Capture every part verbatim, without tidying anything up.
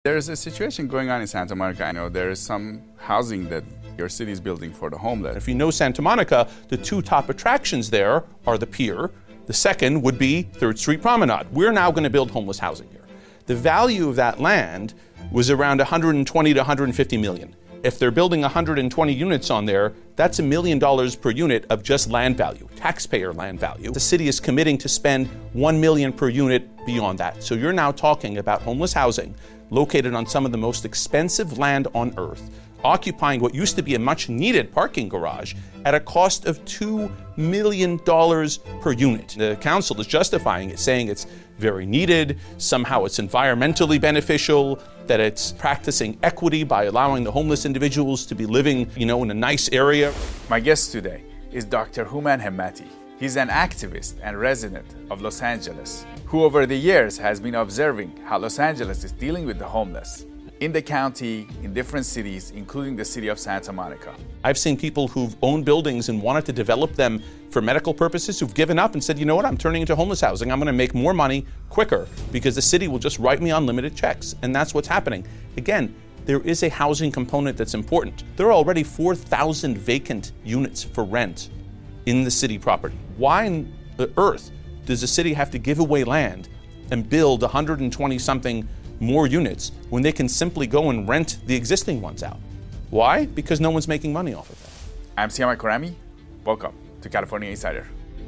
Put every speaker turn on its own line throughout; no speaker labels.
There's a situation going on in Santa Monica. I know there is some housing that your city is building for the homeless.
If you know Santa Monica, the two top attractions there are the pier. The second would be third Street Promenade. We're now going to build homeless housing here. The value of that land was around one hundred twenty to one hundred fifty million. If they're building one hundred twenty units on there, that's a million dollars per unit of just land value, taxpayer land value. The city is committing to spend one million per unit beyond that. So you're now talking about homeless housing located on some of the most expensive land on earth, occupying what used to be a much needed parking garage at a cost of two million dollars per unit. The council is justifying it, saying it's very needed, somehow it's environmentally beneficial, that it's practicing equity by allowing the homeless individuals to be living, you know, in a nice area.
My guest today is Doctor Hooman Hemmati. He's an activist and resident of Los Angeles, who over the years has been observing how Los Angeles is dealing with the homeless in the county, in different cities, including the city of Santa Monica.
I've seen people who've owned buildings and wanted to develop them for medical purposes who've given up and said, you know what, I'm turning into homeless housing. I'm going to make more money quicker because the city will just write me unlimited checks. And that's what's happening. Again, there is a housing component that's important. There are already four thousand vacant units for rent in the city property. Why on the earth does the city have to give away land and build one hundred twenty something more units when they can simply go and rent the existing ones out? Why? Because no one's making money off of that.
I'm Siamak Karami. Welcome to California Insider.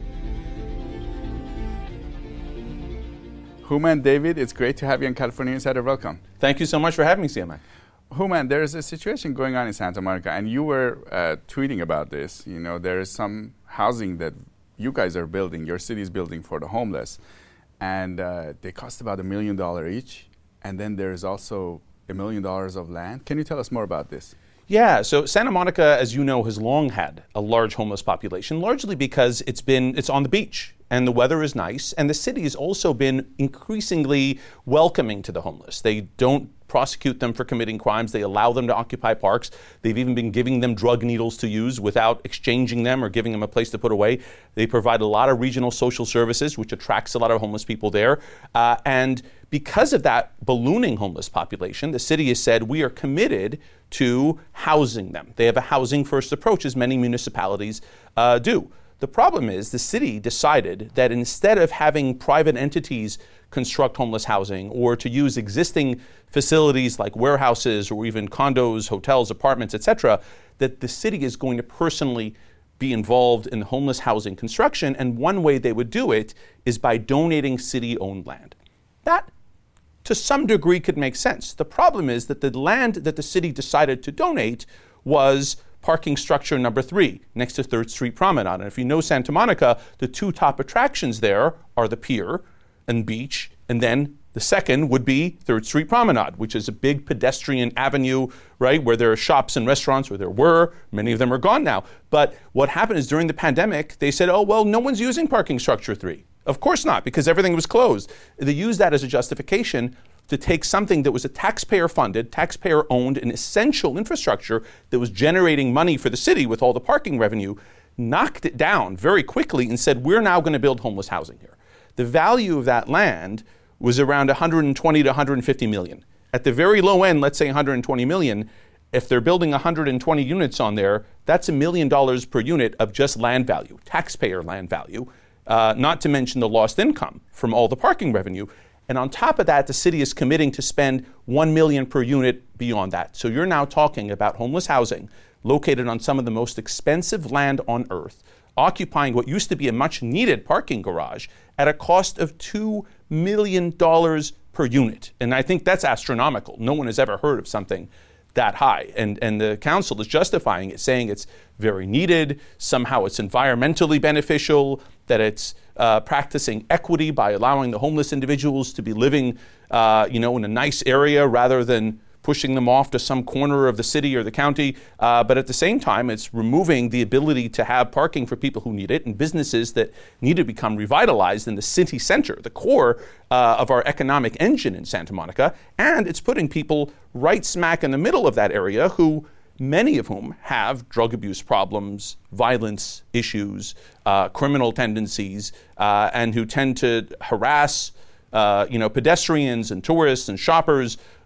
Hooman, David, it's great to have you on California Insider. Welcome.
Thank you so much for having me, Siamak.
Hooman, there's a situation going on in Santa Monica, and you were uh, tweeting about this. You know, there is some housing that you guys are building, your city is building for the homeless, and uh, they cost about a million dollars each. And then there's also a million dollars of land. Can you tell us more about this?
Yeah, so Santa Monica, as you know, has long had a large homeless population, largely because it's been it's on the beach and the weather is nice, and the city has also been increasingly welcoming to the homeless. They don't prosecute them for committing crimes. They allow them to occupy parks. They've even been giving them drug needles to use without exchanging them or giving them a place to put away. They provide a lot of regional social services, which attracts a lot of homeless people there. Uh, and because of that ballooning homeless population, the city has said we are committed to housing them. They have a housing first approach, as many municipalities uh, do. The problem is the city decided that instead of having private entities construct homeless housing or to use existing facilities like warehouses or even condos, hotels, apartments, et cetera, that the city is going to personally be involved in homeless housing construction. And one way they would do it is by donating city-owned land. That, to some degree, could make sense. The problem is that the land that the city decided to donate was parking structure number three, next to third Street Promenade. And if you know Santa Monica, the two top attractions there are the pier and beach, and then the second would be third Street Promenade, which is a big pedestrian avenue, right, where there are shops and restaurants, where there were. Many of them are gone now. But what happened is during the pandemic, they said, oh, well, no one's using parking structure three. Of course not, because everything was closed. They used that as a justification to take something that was a taxpayer-funded, taxpayer-owned, and essential infrastructure that was generating money for the city with all the parking revenue, knocked it down very quickly and said, we're now going to build homeless housing here. The value of that land was around one hundred twenty to one hundred fifty million. At the very low end, let's say one hundred twenty million, if they're building one hundred twenty units on there, that's a million dollars per unit of just land value, taxpayer land value, uh, not to mention the lost income from all the parking revenue. And on top of that, the city is committing to spend one million dollars per unit beyond that. So you're now talking about homeless housing located on some of the most expensive land on earth, occupying what used to be a much needed parking garage at a cost of two million dollars per unit. And I think that's astronomical. No one has ever heard of something that high. And, and the council is justifying it, saying it's very needed, somehow it's environmentally beneficial, that it's uh, practicing equity by allowing the homeless individuals to be living uh, you know, in a nice area rather than pushing them off to some corner of the city or the county. Uh, but at the same time, it's removing the ability to have parking for people who need it and businesses that need to become revitalized in the city center, the core uh, of our economic engine in Santa Monica. And it's putting people right smack in the middle of that area who, many of whom have drug abuse problems, violence issues, uh, criminal tendencies, uh, and who tend to harass uh, you know, pedestrians and tourists and shoppers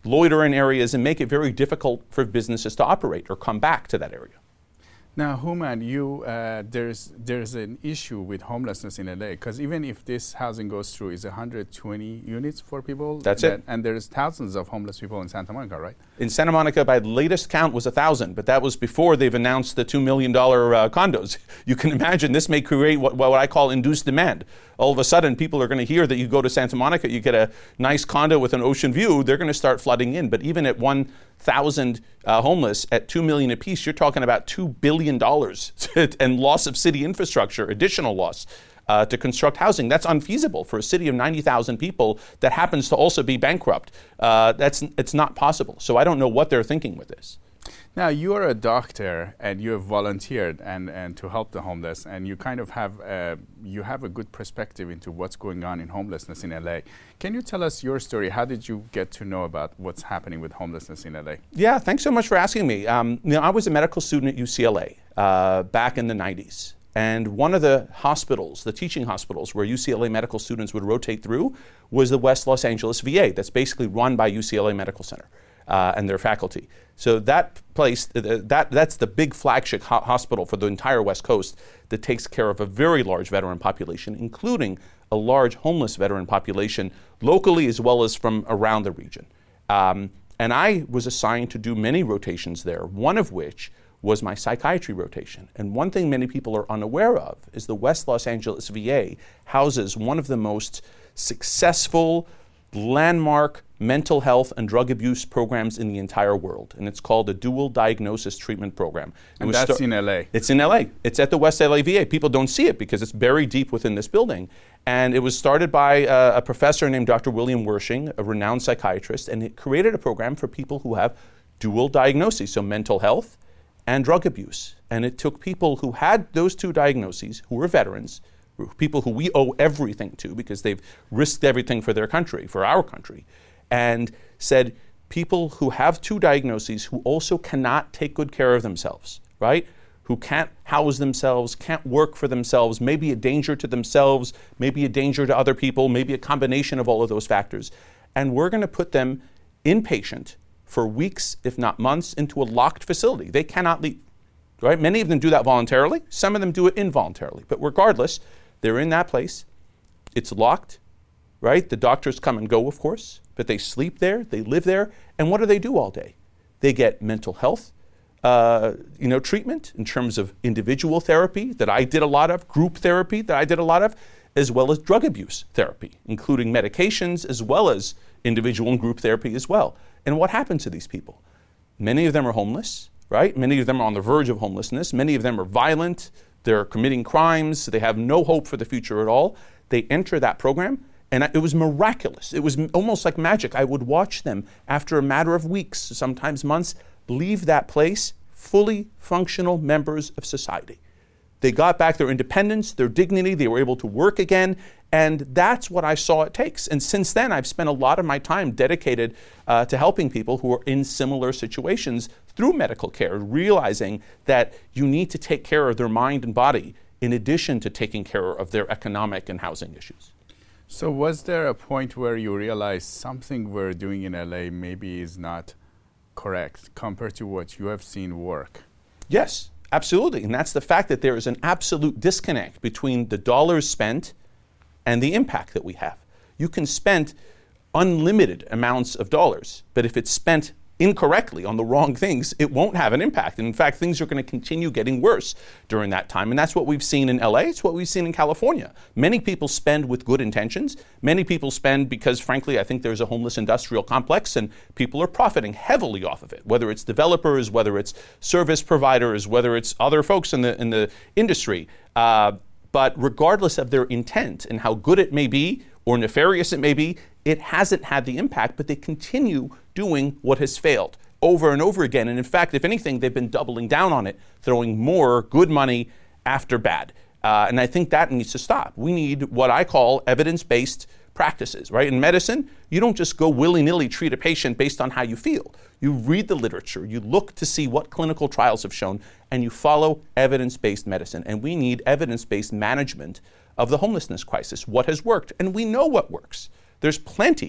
loiter in areas, and make it very difficult for businesses to operate or come back to that area.
Now, Houman, you uh, there's there's an issue with homelessness in L A, because even if this housing goes through, is one hundred twenty units for people.
That's
that,
it.
And there's thousands of homeless people in Santa Monica, right?
In Santa Monica, by the latest count, was one thousand, but that was before they've announced the two million dollars uh, condos. You can imagine this may create what, what I call induced demand. All of a sudden, people are going to hear that you go to Santa Monica, you get a nice condo with an ocean view, they're going to start flooding in. But even at one thousand uh, homeless, at two million dollars apiece, you're talking about two billion dollars and loss of city infrastructure, additional loss. Uh, to construct housing. That's unfeasible for a city of ninety thousand people that happens to also be bankrupt. Uh, that's it's not possible. So I don't know what they're thinking with this.
Now, you are a doctor and you have volunteered and, and to help the homeless, and you kind of have uh, you have a good perspective into what's going on in homelessness in L A. Can you tell us your story? How did you get to know about what's happening with homelessness in L A?
Yeah, thanks so much for asking me. Um, you know, I was a medical student at U C L A uh, back in the nineties. And one of the hospitals, the teaching hospitals where U C L A medical students would rotate through was the West Los Angeles V A. That's basically run by U C L A Medical Center uh, and their faculty. So that place, uh, that that's the big flagship ho- hospital for the entire West Coast that takes care of a very large veteran population, including a large homeless veteran population locally as well as from around the region. Um, and I was assigned to do many rotations there, one of which was my psychiatry rotation. And one thing many people are unaware of is the West Los Angeles V A houses one of the most successful landmark mental health and drug abuse programs in the entire world. And it's called the Dual Diagnosis Treatment Program. It
and that's sta- in L A?
It's in L A. It's at the West L A V A. People don't see it because it's buried deep within this building. And it was started by uh, a professor named Doctor William Wershing, a renowned psychiatrist, and it created a program for people who have dual diagnoses, so mental health and drug abuse. And it took people who had those two diagnoses, who were veterans, people who we owe everything to because they've risked everything for their country, for our country, and said people who have two diagnoses who also cannot take good care of themselves, right? Who can't house themselves, can't work for themselves, maybe a danger to themselves, maybe a danger to other people, maybe a combination of all of those factors. And we're going to put them inpatient for weeks, if not months, into a locked facility. They cannot leave, right? Many of them do that voluntarily. Some of them do it involuntarily. But regardless, they're in that place. It's locked, right? The doctors come and go, of course, but they sleep there, they live there, and what do they do all day? They get mental health, uh, you know, treatment in terms of individual therapy that I did a lot of, group therapy that I did a lot of, as well as drug abuse therapy, including medications, as well as individual and group therapy as well. And what happens to these people? Many of them are homeless, right? Many of them are on the verge of homelessness. Many of them are violent. They're committing crimes. They have no hope for the future at all. They enter that program, and it was miraculous. It was almost like magic. I would watch them after a matter of weeks, sometimes months, leave that place fully functional members of society. They got back their independence, their dignity. They were able to work again. And that's what I saw it takes. And since then, I've spent a lot of my time dedicated uh, to helping people who are in similar situations through medical care, realizing that you need to take care of their mind and body in addition to taking care of their economic and housing issues.
So was there a point where you realized something we're doing in L A maybe is not correct compared to what you have seen work?
Yes, absolutely. And that's the fact that there is an absolute disconnect between the dollars spent and the impact that we have. You can spend unlimited amounts of dollars, but if it's spent incorrectly on the wrong things, it won't have an impact. And in fact, things are going to continue getting worse during that time. And that's what we've seen in L A. It's what we've seen in California. Many people spend with good intentions. Many people spend because, frankly, I think there's a homeless industrial complex and people are profiting heavily off of it, whether it's developers, whether it's service providers, whether it's other folks in the in the industry. Uh, But regardless of their intent and how good it may be or nefarious it may be, it hasn't had the impact, but they continue doing what has failed over and over again. And in fact, if anything, they've been doubling down on it, throwing more good money after bad. Uh, and I think that needs to stop. We need what I call evidence-based practices, right? In medicine, you don't just go willy-nilly treat a patient based on how you feel. You read the literature, you look to see what clinical trials have shown, and you follow evidence-based medicine. And we need evidence-based management of the homelessness crisis, what has worked. And we know what works. There's plenty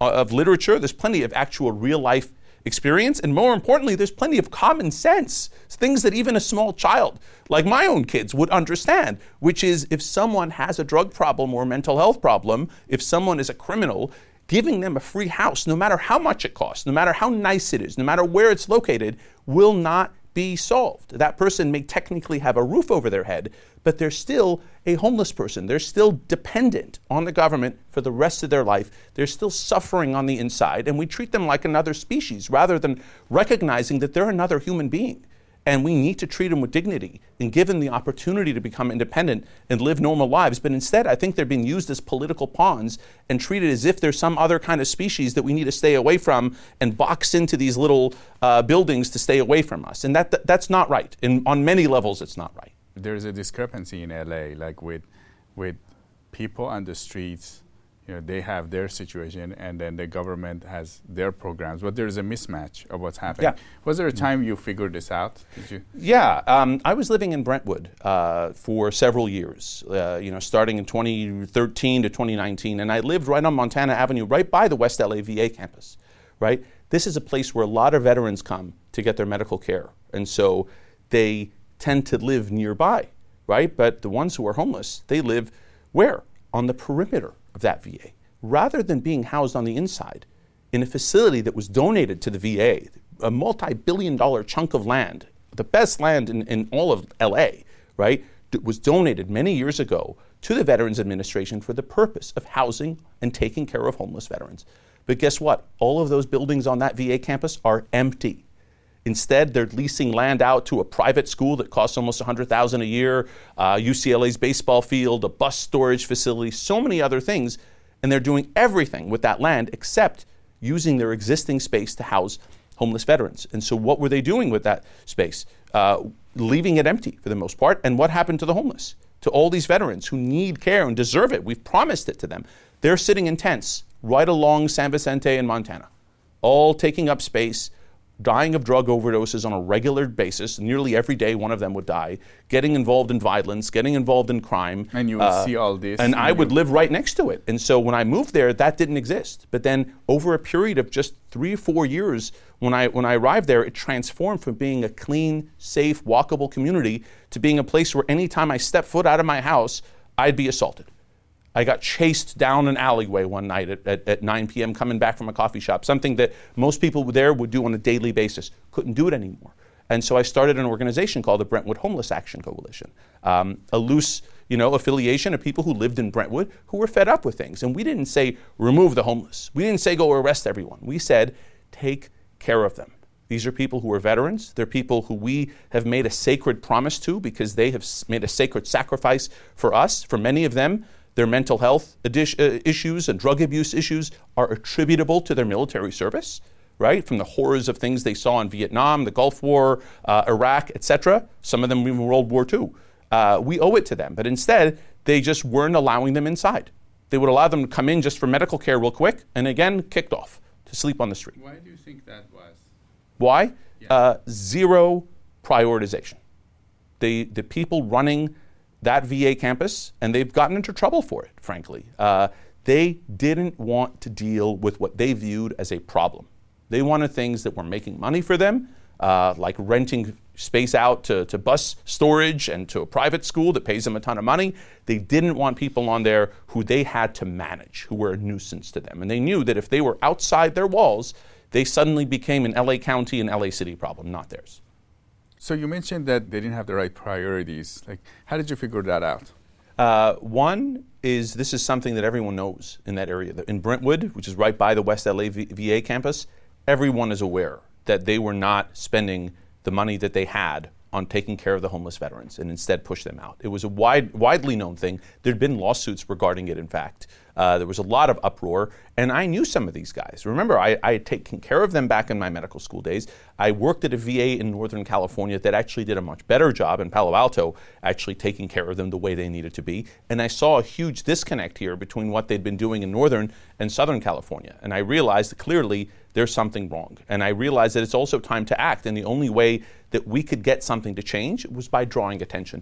of literature. There's plenty of actual real-life experience. And more importantly, there's plenty of common sense, things that even a small child, like my own kids, would understand, which is if someone has a drug problem or a mental health problem, if someone is a criminal, giving them a free house, no matter how much it costs, no matter how nice it is, no matter where it's located, will not be solved. That person may technically have a roof over their head, but they're still a homeless person. They're still dependent on the government for the rest of their life. They're still suffering on the inside, and we treat them like another species rather than recognizing that they're another human being. And we need to treat them with dignity and give them the opportunity to become independent and live normal lives. But instead, I think they're being used as political pawns and treated as if there's some other kind of species that we need to stay away from and box into these little uh, buildings to stay away from us. And that, that that's not right. And on many levels, it's not right.
There's a discrepancy in L A, like with with people on the streets. You know, they have their situation, and then the government has their programs. But there's a mismatch of what's happening.
Yeah.
Was there a time you figured this out? Did you?
Yeah, um, I was living in Brentwood uh, for several years. Uh, you know, starting in twenty thirteen to twenty nineteen, and I lived right on Montana Avenue, right by the West L A V A campus. Right, this is a place where a lot of veterans come to get their medical care, and so they tend to live nearby. Right, but the ones who are homeless, they live where? On the perimeter of that V A, rather than being housed on the inside in a facility that was donated to the V A, a multi-billion dollar chunk of land, the best land in, in all of L A, right, that was donated many years ago to the Veterans Administration for the purpose of housing and taking care of homeless veterans. But guess what? All of those buildings on that V A campus are empty. Instead, they're leasing land out to a private school that costs almost one hundred thousand dollars a year, uh, U C L A's baseball field, a bus storage facility, so many other things. And they're doing everything with that land except using their existing space to house homeless veterans. And so what were they doing with that space? Uh, leaving it empty for the most part. And what happened to the homeless? To all these veterans who need care and deserve it. We've promised it to them. They're sitting in tents right along San Vicente in Montana, all taking up space, dying of drug overdoses on a regular basis. Nearly every day one of them would die, getting involved in violence, getting involved in crime.
And you would uh, see all this.
And I would live right next to it. And so when I moved there, that didn't exist. But then over a period of just three or four years, when I when I arrived there, it transformed from being a clean, safe, walkable community to being a place where anytime I stepped foot out of my house, I'd be assaulted. I got chased down an alleyway one night at, at, at nine p.m. coming back from a coffee shop, something that most people there would do on a daily basis. Couldn't do it anymore. And so I started an organization called the Brentwood Homeless Action Coalition, um, a loose you know, affiliation of people who lived in Brentwood who were fed up with things. And we didn't say, remove the homeless. We didn't say, go arrest everyone. We said, take care of them. These are people who are veterans. They're people who we have made a sacred promise to because they have made a sacred sacrifice for us. For many of them, their mental health adi- uh, issues and drug abuse issues are attributable to their military service, right? From the horrors of things they saw in Vietnam, the Gulf War, uh, Iraq, et cetera. Some of them even World War Two. Uh, we owe it to them. But instead, they just weren't allowing them inside. They would allow them to come in just for medical care real quick and again kicked off to sleep on the street.
Why do you think that was?
Why?
Yeah.
Uh, zero prioritization. The, the people running that V A campus, and they've gotten into trouble for it, frankly. Uh, they didn't want to deal with what they viewed as a problem. They wanted things that were making money for them, uh, like renting space out to, to bus storage and to a private school that pays them a ton of money. They didn't want people on there who they had to manage, who were a nuisance to them. And they knew that if they were outside their walls, they suddenly became an L A County and L A City problem, not theirs.
So you mentioned that they didn't have the right priorities. Like, how did you figure that out?
Uh, one is this is something that everyone knows in that area. In Brentwood, which is right by the West L A V A campus, everyone is aware that they were not spending the money that they had on taking care of the homeless veterans and instead push them out. It was a wide, widely known thing. There had been lawsuits regarding it, in fact. Uh, there was a lot of uproar, and I knew some of these guys. Remember, I, I had taken care of them back in my medical school days. I worked at a V A in Northern California that actually did a much better job in Palo Alto, actually taking care of them the way they needed to be. And I saw a huge disconnect here between what they'd been doing in Northern and Southern California. And I realized that clearly there's something wrong. And I realized that it's also time to act. And the only way that we could get something to change was by drawing attention to it.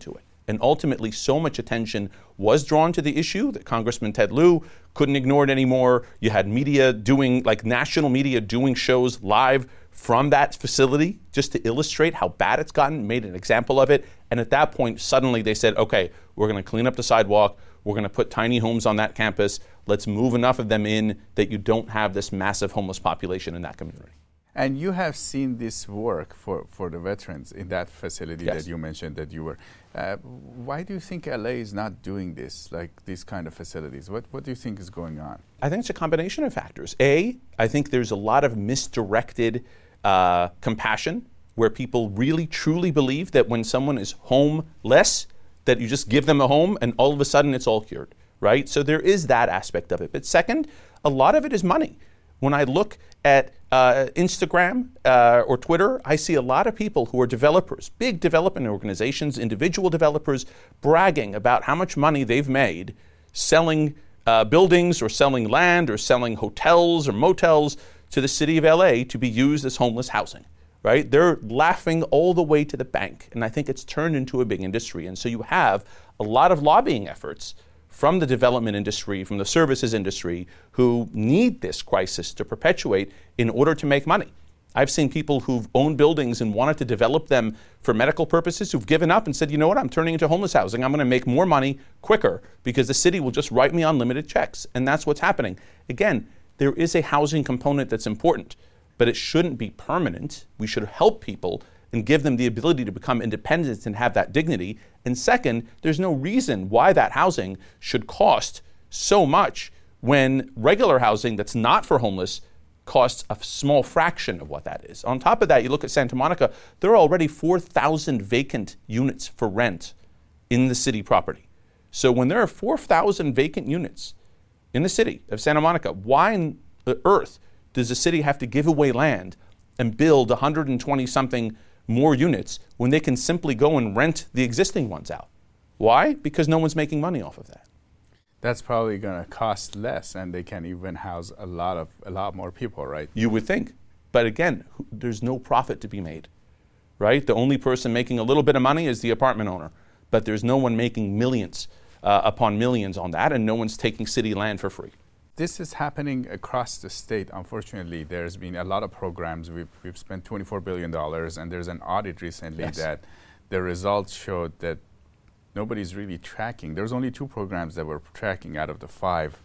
And ultimately, so much attention was drawn to the issue that Congressman Ted Lieu couldn't ignore it anymore. You had media doing, like national media doing shows live from that facility just to illustrate how bad it's gotten, made an example of it. And at that point, suddenly they said, okay, we're going to clean up the sidewalk. We're going to put tiny homes on that campus. Let's move enough of them in that you don't have this massive homeless population in that community.
And you have seen this work for, for the veterans in that facility
Yes.
that you mentioned that you were. Uh, why do you think L A is not doing this, like these kind of facilities? What, what do you think is going on?
I think it's a combination of factors. A, I think there's a lot of misdirected uh, compassion where people really truly believe that when someone is homeless, that you just give them a home and all of a sudden it's all cured, right? So there is that aspect of it. But second, a lot of it is money. When I look at uh, Instagram uh, or Twitter, I see a lot of people who are developers, big development organizations, individual developers, bragging about how much money they've made selling uh, buildings or selling land or selling hotels or motels to the city of L A to be used as homeless housing, right? They're laughing all the way to the bank, and I think it's turned into a big industry. And so you have a lot of lobbying efforts from the development industry, from the services industry, who need this crisis to perpetuate in order to make money. I've seen people who've owned buildings and wanted to develop them for medical purposes who've given up and said, you know what, I'm turning into homeless housing. I'm going to make more money quicker because the city will just write me unlimited checks. And that's what's happening. Again, there is a housing component that's important, but it shouldn't be permanent. We should help people and give them the ability to become independent and have that dignity. And second, there's no reason why that housing should cost so much when regular housing that's not for homeless costs a small fraction of what that is. On top of that, you look at Santa Monica, there are already four thousand vacant units for rent in the city property. So when there are four thousand vacant units in the city of Santa Monica, why on earth does the city have to give away land and build one hundred twenty something more units when they can simply go and rent the existing ones out? Why? Because no one's making money off of that.
That's probably going to cost less, and they can even house a lot of a lot more people, right?
You would think. But again, there's no profit to be made, right? The only person making a little bit of money is the apartment owner, but there's no one making millions uh, upon millions on that, and no one's taking city land for free.
This is happening across the state. Unfortunately, there's been a lot of programs. We've, we've spent twenty-four billion dollars, and there's an audit recently
Yes.
that the results showed that nobody's really tracking. There's only two programs that were tracking out of the five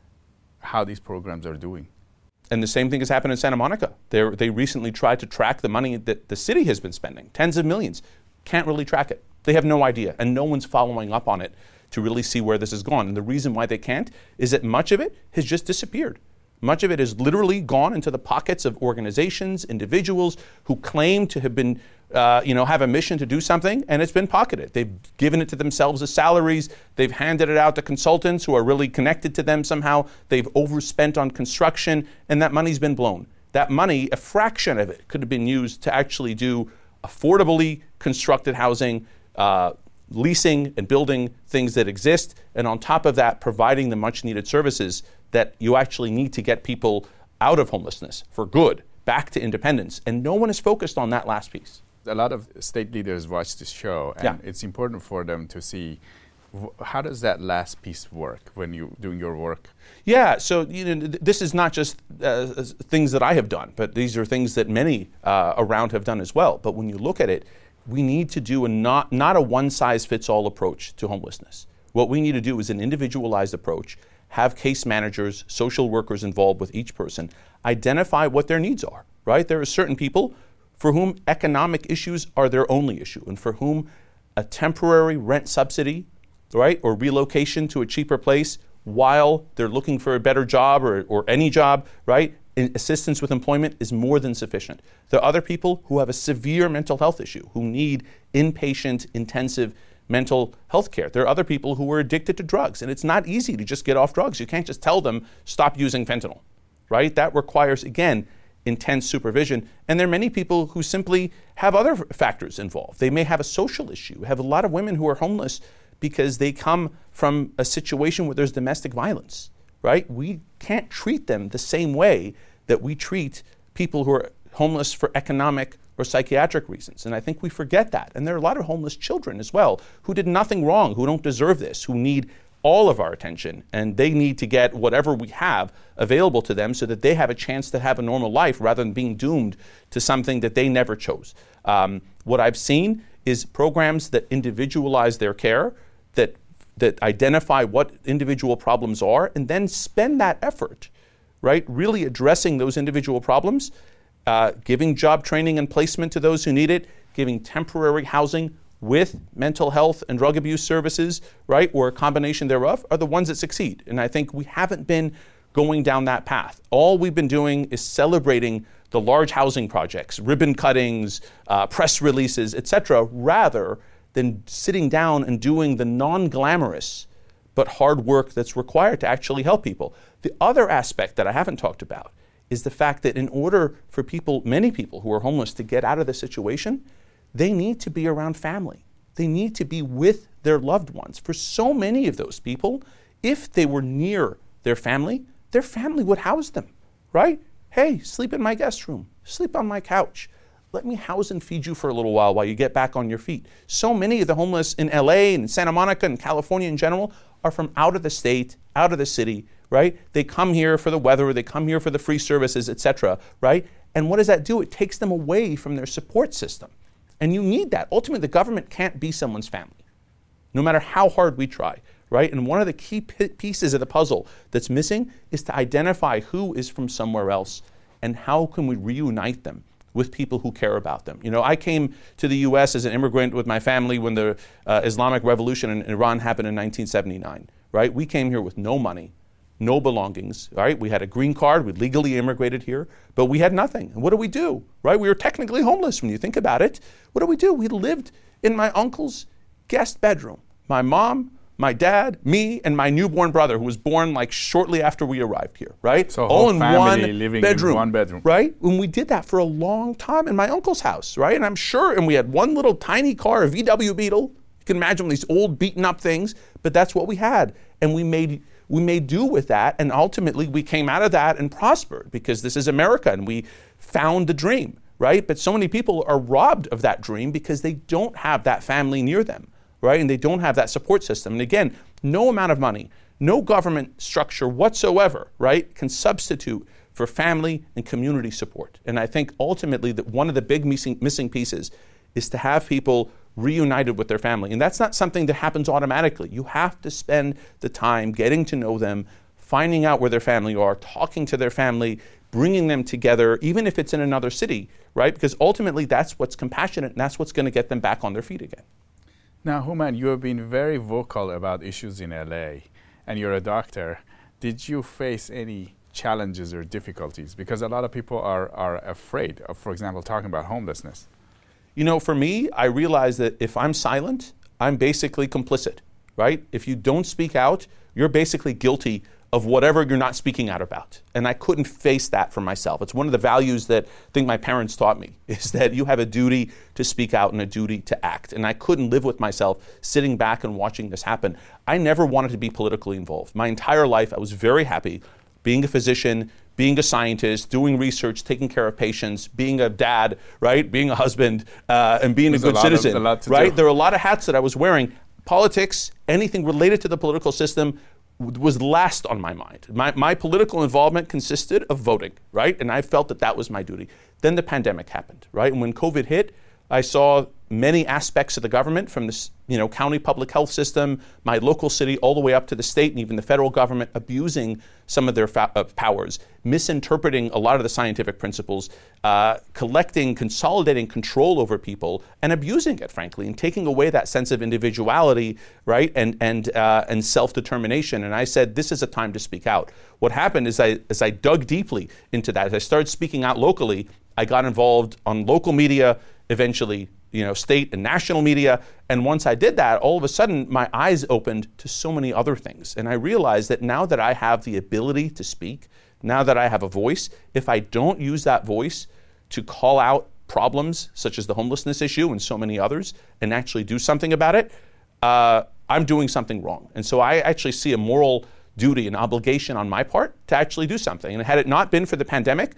how these programs are doing.
And the same thing has happened in Santa Monica. They're, they recently tried to track the money that the city has been spending, tens of millions. Can't really track it. They have no idea, and no one's following up on it to really see where this has gone. And the reason why they can't is that much of it has just disappeared. Much of it has literally gone into the pockets of organizations, individuals who claim to have been, uh, you know, have a mission to do something, and it's been pocketed. They've given it to themselves as salaries. They've handed it out to consultants who are really connected to them somehow. They've overspent on construction, and that money's been blown. That money, a fraction of it, could have been used to actually do affordably constructed housing, uh, leasing and building things that exist, and on top of that, providing the much needed services that you actually need to get people out of homelessness for good, back to independence. And no one is focused on that last piece.
A lot of state leaders watch this show, and
Yeah.
it's important for them to see w- how does that last piece work when you're doing your work.
Yeah, so you know, th- this is not just uh, things that I have done, but these are things that many uh, around have done as well. But when you look at it, we need to do a not, not a one-size-fits-all approach to homelessness. What we need to do is an individualized approach, have case managers, social workers involved with each person, identify what their needs are, right? There are certain people for whom economic issues are their only issue, and for whom a temporary rent subsidy, right, or relocation to a cheaper place while they're looking for a better job or, or any job, right, assistance with employment is more than sufficient. There are other people who have a severe mental health issue, who need inpatient, intensive mental health care. There are other people who are addicted to drugs, and it's not easy to just get off drugs. You can't just tell them, stop using fentanyl, right? That requires, again, intense supervision. And there are many people who simply have other factors involved. They may have a social issue. We have a lot of women who are homeless because they come from a situation where there's domestic violence, right? We can't treat them the same way that we treat people who are homeless for economic or psychiatric reasons. And I think we forget that. And there are a lot of homeless children as well who did nothing wrong, who don't deserve this, who need all of our attention. And they need to get whatever we have available to them so that they have a chance to have a normal life rather than being doomed to something that they never chose. Um, what I've seen is programs that individualize their care, that that identify what individual problems are, and then spend that effort, right, really addressing those individual problems, uh, giving job training and placement to those who need it, giving temporary housing with mental health and drug abuse services, right, or a combination thereof, are the ones that succeed. And I think we haven't been going down that path. All we've been doing is celebrating the large housing projects, ribbon cuttings, uh, press releases, et cetera, rather than sitting down and doing the non-glamorous but hard work that's required to actually help people. The other aspect that I haven't talked about is the fact that in order for people, many people who are homeless, to get out of the situation, they need to be around family. They need to be with their loved ones. For so many of those people, if they were near their family, their family would house them, right? Hey, sleep in my guest room, sleep on my couch. Let me house and feed you for a little while while you get back on your feet. So many of the homeless in L A and Santa Monica and California in general are from out of the state, out of the city, right? They come here for the weather, they come here for the free services, et cetera, right? And what does that do? It takes them away from their support system. And you need that. Ultimately, the government can't be someone's family, no matter how hard we try, right? And one of the key p- pieces of the puzzle that's missing is to identify who is from somewhere else and how can we reunite them with people who care about them. You know, I came to the U S as an immigrant with my family when the uh, Islamic Revolution in Iran happened in nineteen seventy-nine, right? We came here with no money, no belongings, right? We had a green card, we legally immigrated here, but we had nothing. And what do we do, right? We were technically homeless when you think about it. What do we do? We lived in my uncle's guest bedroom. My mom, my dad, me, and my newborn brother, who was born like shortly after we arrived here, right?
So
all
whole
in
family
one
living
bedroom,
in one bedroom,
right? And we did that for a long time in my uncle's house, right? And I'm sure, and we had one little tiny car, a V W Beetle. You can imagine these old beaten up things, but that's what we had, and we made we made do with that, and ultimately we came out of that and prospered because this is America, and we found the dream, right? But so many people are robbed of that dream because they don't have that family near them, right? And they don't have that support system. And again, no amount of money, no government structure whatsoever, right, can substitute for family and community support. And I think ultimately that one of the big missing, missing pieces is to have people reunited with their family. And that's not something that happens automatically. You have to spend the time getting to know them, finding out where their family are, talking to their family, bringing them together, even if it's in another city, right? Because ultimately that's what's compassionate and that's what's going to get them back on their feet again.
Now, Hooman, you have been very vocal about issues in L A, and you're a doctor. Did you face any challenges or difficulties? Because a lot of people are, are afraid of, for example, talking about homelessness.
You know, for me, I realize that if I'm silent, I'm basically complicit, right? If you don't speak out, you're basically guilty of whatever you're not speaking out about. And I couldn't face that for myself. It's one of the values that I think my parents taught me, is that you have a duty to speak out and a duty to act. And I couldn't live with myself sitting back and watching this happen. I never wanted to be politically involved. My entire life, I was very happy being a physician, being a scientist, doing research, taking care of patients, being a dad, right, being a husband, uh, and being
There's
a good
a
citizen,
of, a lot to
right?
do.
There were a lot of hats that I was wearing. Politics, anything related to the political system was last on my mind. My, my political involvement consisted of voting, right? And I felt that that was my duty. Then the pandemic happened, right? And when COVID hit, I saw many aspects of the government, from the you know, county public health system, my local city, all the way up to the state and even the federal government, abusing some of their fa- uh, powers, misinterpreting a lot of the scientific principles, uh, collecting, consolidating control over people, and abusing it, frankly, and taking away that sense of individuality, right, and and uh, and self-determination. And I said, this is a time to speak out. What happened is I, as I dug deeply into that, as I started speaking out locally, I got involved on local media, eventually, you know, state and national media. And once I did that, all of a sudden my eyes opened to so many other things. And I realized that now that I have the ability to speak, now that I have a voice, if I don't use that voice to call out problems such as the homelessness issue and so many others and actually do something about it, uh, I'm doing something wrong. And so I actually see a moral duty, an obligation on my part to actually do something. And had it not been for the pandemic,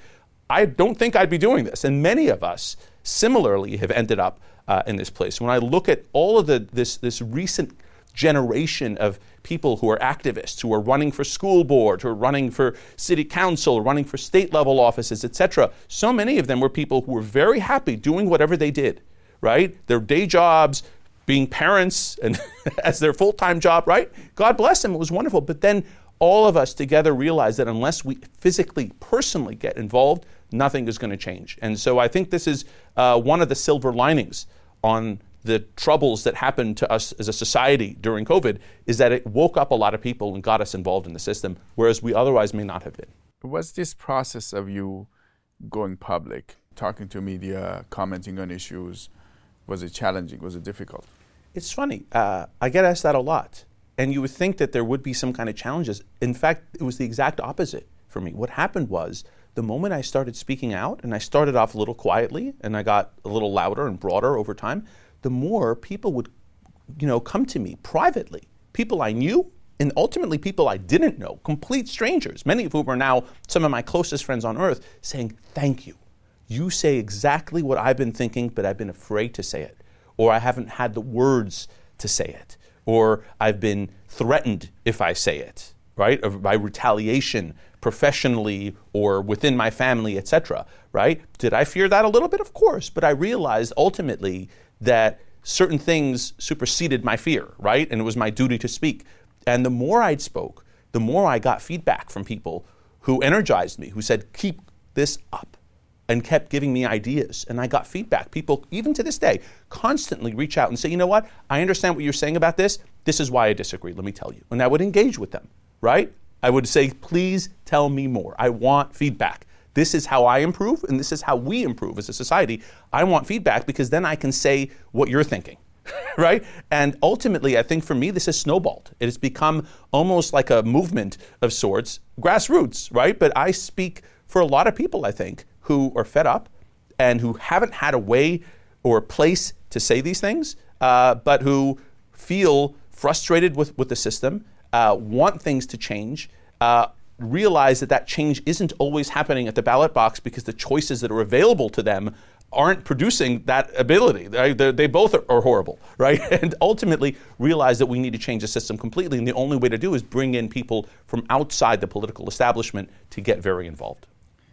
I don't think I'd be doing this. And many of us similarly have ended up uh, in this place. When I look at all of the this this recent generation of people who are activists, who are running for school board, who are running for city council, running for state level offices, et cetera, so many of them were people who were very happy doing whatever they did, right? Their day jobs, being parents, and as their full-time job, right? God bless them, it was wonderful. But then all of us together realize that unless we physically, personally get involved, nothing is going to change. And so I think this is uh, one of the silver linings on the troubles that happened to us as a society during COVID, is that it woke up a lot of people and got us involved in the system, whereas we otherwise may not have been.
Was this process of you going public, talking to media, commenting on issues, was it challenging? Was it difficult?
It's funny. Uh, I get asked that a lot. And you would think that there would be some kind of challenges. In fact, it was the exact opposite for me. What happened was, the moment I started speaking out, and I started off a little quietly, and I got a little louder and broader over time, the more people would, you know, come to me privately. People I knew, and ultimately people I didn't know, complete strangers, many of whom are now some of my closest friends on earth, saying, thank you. You say exactly what I've been thinking, but I've been afraid to say it. Or I haven't had the words to say it. Or I've been threatened if I say it, right? Or by retaliation, professionally or within my family, et cetera, right? Did I fear that a little bit? Of course. But I realized ultimately that certain things superseded my fear, right? And it was my duty to speak. And the more I spoke, the more I got feedback from people who energized me, who said, keep this up, and kept giving me ideas. And I got feedback. People, even to this day, constantly reach out and say, you know what? I understand what you're saying about this. This is why I disagree. Let me tell you. And I would engage with them, right? I would say, please tell me more. I want feedback. This is how I improve, and this is how we improve as a society. I want feedback because then I can say what you're thinking, right? And ultimately, I think for me, this has snowballed. It has become almost like a movement of sorts, grassroots, right? But I speak for a lot of people, I think, who are fed up and who haven't had a way or a place to say these things, uh, but who feel frustrated with, with the system, uh, want things to change, uh, realize that that change isn't always happening at the ballot box because the choices that are available to them aren't producing that ability. They, they both are, are horrible, right? And ultimately realize that we need to change the system completely, and the only way to do is bring in people from outside the political establishment to get very involved.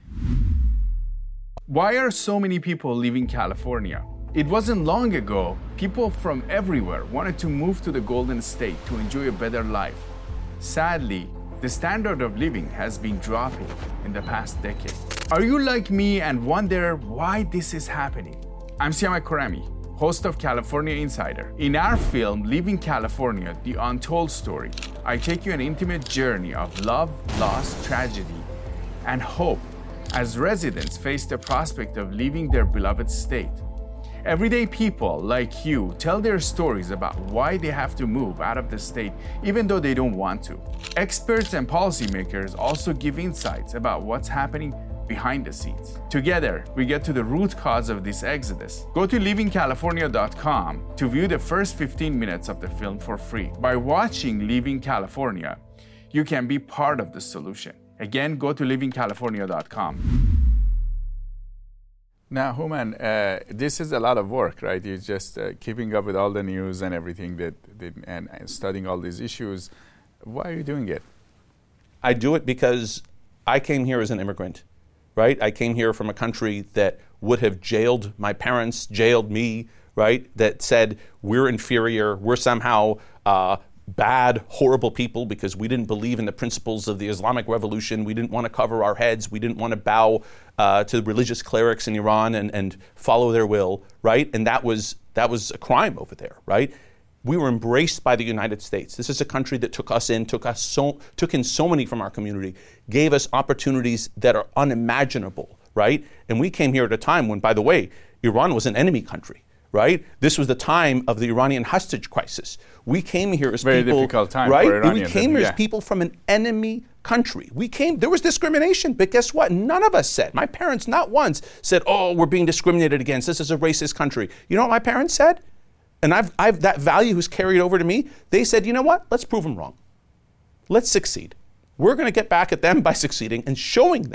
Why are so many people leaving California? It wasn't long ago, people from everywhere wanted to move to the Golden State to enjoy a better life. Sadly, the standard of living has been dropping in the past decade. Are you like me and wonder why this is happening? I'm Siamak Khorrami, host of California Insider. In our film, Leaving California, The Untold Story, I take you an intimate journey of love, loss, tragedy, and hope as residents face the prospect of leaving their beloved state. Everyday people like you tell their stories about why they have to move out of the state even though they don't want to. Experts and policymakers also give insights about what's happening behind the scenes. Together, we get to the root cause of this exodus. Go to leaving california dot com to view the first fifteen minutes of the film for free. By watching Leaving California, you can be part of the solution. Again, go to leaving california dot com. Now, Hooman, uh, this is a lot of work, right? You're just uh, keeping up with all the news and everything that, that and, and studying all these issues. Why are you doing it?
I do it because I came here as an immigrant, right? I came here from a country that would have jailed my parents, jailed me, right? That said, we're inferior, we're somehow uh, bad, horrible people because we didn't believe in the principles of the Islamic Revolution. We didn't want to cover our heads. We didn't want to bow uh, to religious clerics in Iran and, and follow their will, right? And that was that was a crime over there, right? We were embraced by the United States. This is a country that took us in, took us so took in so many from our community, gave us opportunities that are unimaginable, right? And we came here at a time when, by the way, Iran was an enemy country. Right? This was the time of the Iranian hostage crisis. We came here as
Very
people,
difficult time
right?
for Iranians.
We came here
yeah.
as people from an enemy country. We came, there was discrimination, but guess what? None of us said, my parents not once said, oh, we're being discriminated against. This is a racist country. You know what my parents said? And I've, I've that value was carried over to me. They said, you know what? Let's prove them wrong. Let's succeed. We're going to get back at them by succeeding and showing them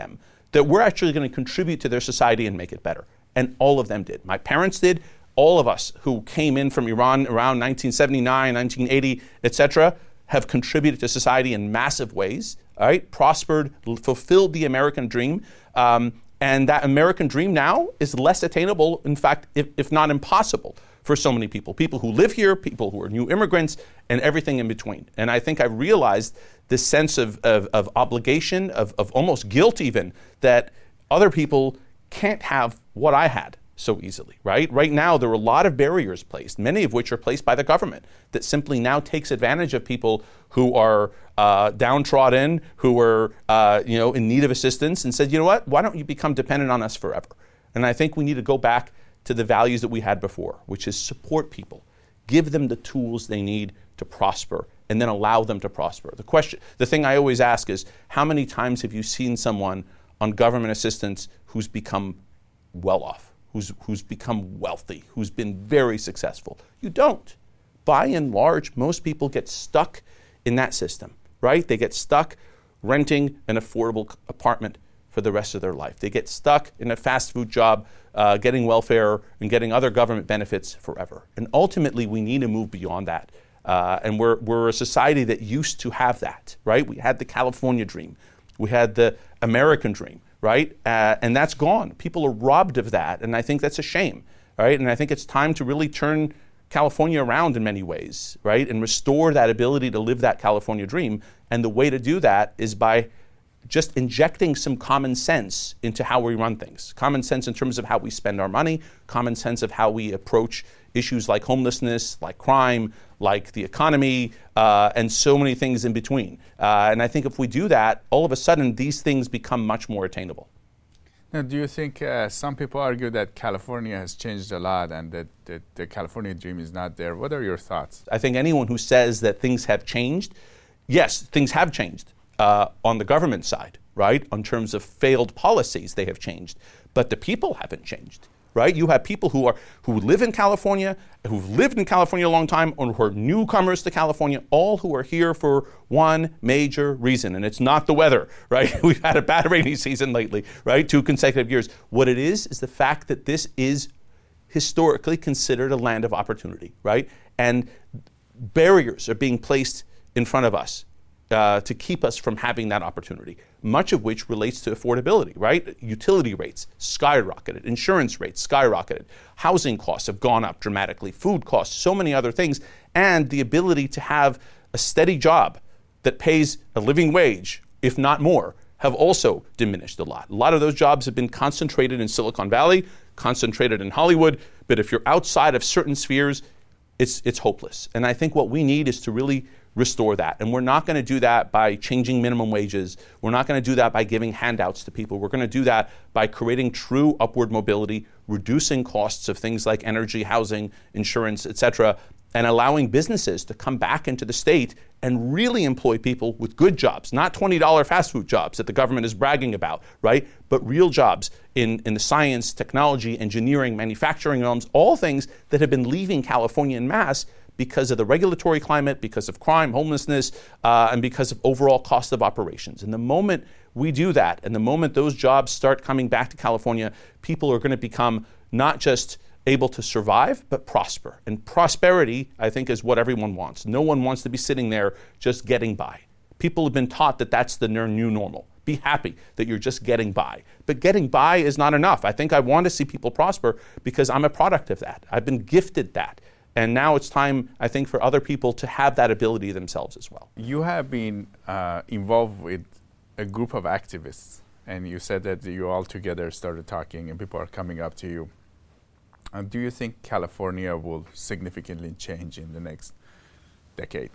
that we're actually going to contribute to their society and make it better. And all of them did. My parents did. All of us who came in from Iran around nineteen seventy-nine, nineteen eighty, et cetera, have contributed to society in massive ways, all right? Prospered, fulfilled the American dream. Um, and that American dream now is less attainable, in fact, if, if not impossible, for so many people. People who live here, people who are new immigrants, and everything in between. And I think I realized this sense of, of, of obligation, of, of almost guilt even, that other people can't have what I had so easily, right? Right now, there are a lot of barriers placed, many of which are placed by the government, that simply now takes advantage of people who are uh, downtrodden, who are uh, you know, in need of assistance, and said, you know what, why don't you become dependent on us forever? And I think we need to go back to the values that we had before, which is support people, give them the tools they need to prosper, and then allow them to prosper. The question, the thing I always ask is, how many times have you seen someone on government assistance who's become well off, who's who's become wealthy, who's been very successful? You don't. By and large, most people get stuck in that system, right? They get stuck renting an affordable apartment for the rest of their life. They get stuck in a fast food job, uh, getting welfare and getting other government benefits forever. And ultimately, we need to move beyond that. Uh, and we're we're a society that used to have that, right? We had the California dream. We had the American dream, right? Uh, and that's gone. People are robbed of that, and I think that's a shame, right? And I think it's time to really turn California around in many ways, right? And restore that ability to live that California dream. And the way to do that is by just injecting some common sense into how we run things. Common sense in terms of how we spend our money, common sense of how we approach issues like homelessness, like crime, like the economy, uh, and so many things in between. Uh, and I think if we do that, all of a sudden these things become much more attainable.
Now, do you think uh, some people argue that California has changed a lot and that, that the California dream is not there? What are your thoughts?
I think anyone who says that things have changed, yes, things have changed uh, on the government side, right? In terms of failed policies, they have changed. But the people haven't changed, right? You have people who are who live in California, who've lived in California a long time, or who are newcomers to California, all who are here for one major reason, and it's not the weather, right? We've had a bad rainy season lately, right? Two consecutive years. What it is is the fact that this is historically considered a land of opportunity, right? And barriers are being placed in front of us Uh, to keep us from having that opportunity, much of which relates to affordability, right? Utility rates skyrocketed, insurance rates skyrocketed, housing costs have gone up dramatically, food costs, so many other things, and the ability to have a steady job that pays a living wage, if not more, have also diminished a lot. A lot of those jobs have been concentrated in Silicon Valley, concentrated in Hollywood, but if you're outside of certain spheres, it's it's hopeless. And I think what we need is to really restore that. And we're not going to do that by changing minimum wages. We're not going to do that by giving handouts to people. We're going to do that by creating true upward mobility, reducing costs of things like energy, housing, insurance, et cetera, and allowing businesses to come back into the state and really employ people with good jobs, not twenty dollars fast food jobs that the government is bragging about, right? But real jobs in, in the science, technology, engineering, manufacturing realms, all things that have been leaving California en masse because of the regulatory climate, because of crime, homelessness, uh, and because of overall cost of operations. And the moment we do that, and the moment those jobs start coming back to California, people are going to become not just able to survive, but prosper. And prosperity, I think, is what everyone wants. No one wants to be sitting there just getting by. People have been taught that that's the new normal. Be happy that you're just getting by. But getting by is not enough. I think I want to see people prosper because I'm a product of that. I've been gifted that. And now it's time, I think, for other people to have that ability themselves as well.
You have been uh, involved with a group of activists, and you said that you all together started talking and people are coming up to you. Uh, do you think California will significantly change in the next decade?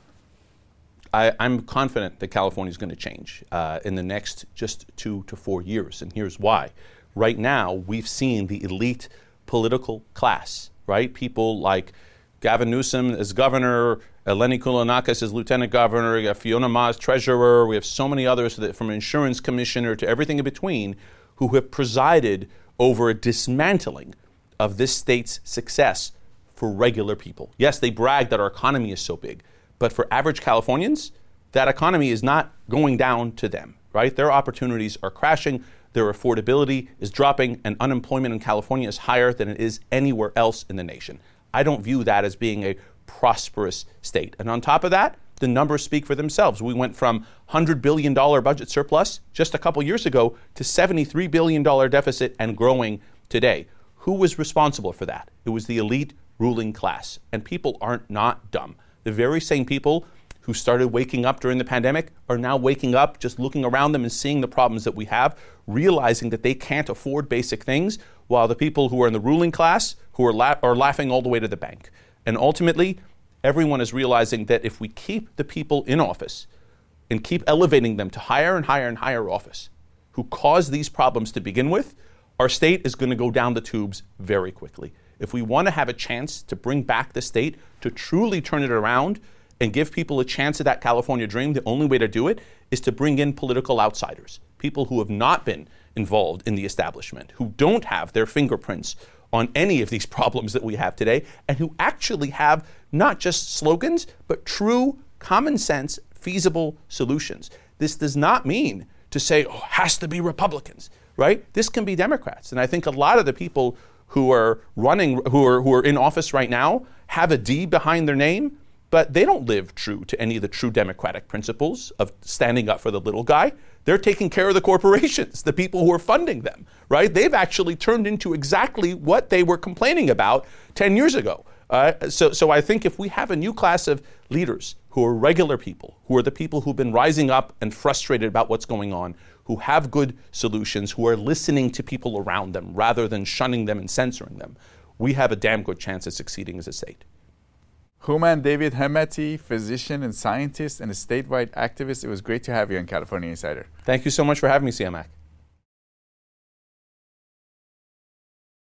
I, I'm confident that California is going to change uh, in the next just two to four years, and here's why. Right now, we've seen the elite political class, right? People like Gavin Newsom as governor, Eleni Kounalakis as lieutenant governor, you have Fiona Ma as treasurer, we have so many others that, from insurance commissioner to everything in between, who have presided over a dismantling of this state's success for regular people. Yes, they brag that our economy is so big, but for average Californians, that economy is not going down to them, right? Their opportunities are crashing. their affordability is dropping, and unemployment in California is higher than it is anywhere else in the nation. I don't view that as being a prosperous state. And on top of that, the numbers speak for themselves. We went from one hundred billion dollars budget surplus just a couple years ago to seventy-three billion dollars deficit and growing today. Who was responsible for that? It was the elite ruling class. And people aren't not dumb. The very same people who started waking up during the pandemic are now waking up, just looking around them and seeing the problems that we have, realizing that they can't afford basic things, while the people who are in the ruling class who are, la- are laughing all the way to the bank. And ultimately, everyone is realizing that if we keep the people in office and keep elevating them to higher and higher and higher office, who caused these problems to begin with, our state is going to go down the tubes very quickly. If we want to have a chance to bring back the state, to truly turn it around and give people a chance at that California dream, the only way to do it is to bring in political outsiders, people who have not been involved in the establishment, who don't have their fingerprints on any of these problems that we have today, and who actually have not just slogans, but true, common sense, feasible solutions. This does not mean to say, oh, it has to be Republicans, right? This can be Democrats. And I think a lot of the people who are running, who are who are in office right now, have a D behind their name, but they don't live true to any of the true democratic principles of standing up for the little guy. They're taking care of the corporations, the people who are funding them, right? They've actually turned into exactly what they were complaining about ten years ago. Uh, so, so I think if we have a new class of leaders who are regular people, who are the people who've been rising up and frustrated about what's going on, who have good solutions, who are listening to people around them rather than shunning them and censoring them, we have a damn good chance of succeeding as a state.
Hooman David Hemeti, physician and scientist and a statewide activist. It was great to have you on California Insider.
Thank you so much for having me, Siamak.